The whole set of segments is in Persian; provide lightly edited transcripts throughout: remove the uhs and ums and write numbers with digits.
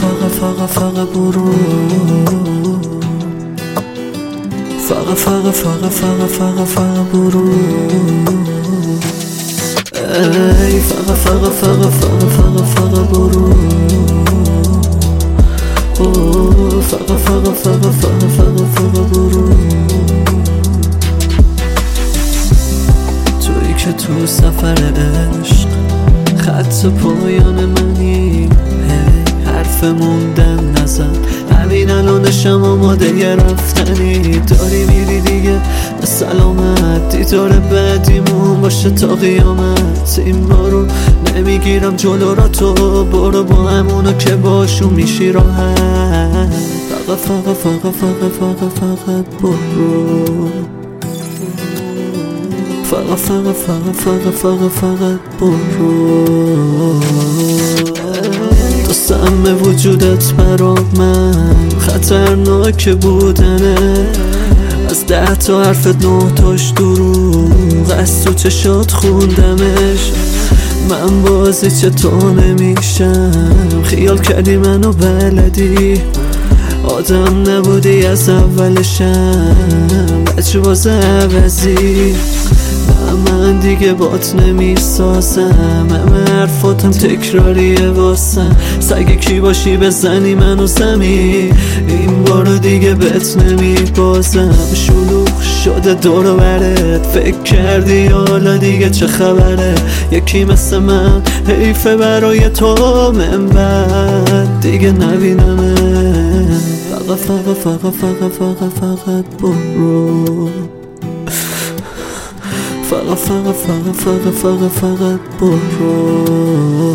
فقط برو. فقط برو. ای فقط برو. فقط برو. تویی که تو سفر عشق خط پایان منی، حرف موندن نزن، همین الانشم آماده رفتنی. داری میری دیگه به سلامت، دیدار بعدیمون باشه تا قیامت. این بارو نمیگیرم جلو را، تو برو با همونا که باشون میشی راحت. فقط برو. فقط برو. تو سهم وجودت برا من خطرناک بودنه، از 10 تا حرفت 9 تاش دروغ، از تو چشات خوندمش. من بازی چطور نمیشم، خیال کردی منو بلدی، آدم نبودی از اولشم، بچه باز عوضی. من دیگه بات نمیسازم، همه حرفاتم تکراریه واسم. سگه کی باشی بزنی منو زمین، این بارو دیگه بهت نمیبازم. شلوغ شده دور و برت، فکر کردی حالا دیگه چه خبره؟ یکی مثل من حیفه برای تو، من بعد دیگه نبینمه. فقط برو. فقط برو.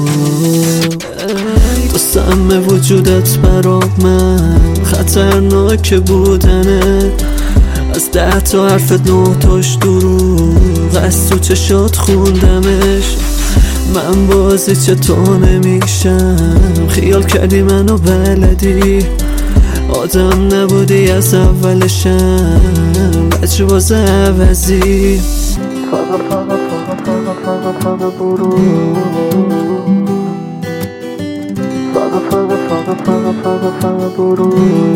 تو سهم وجودت برا من خطرناک بودنه، از 10 تا حرفت 9 تاش دروغ، از تو چشات خوندمش. من بازی چطور نمیشم، خیال کردی منو بلدی، آدم نبودی از اولشم، بچه باز عوضی. فقط برو. فقط برو.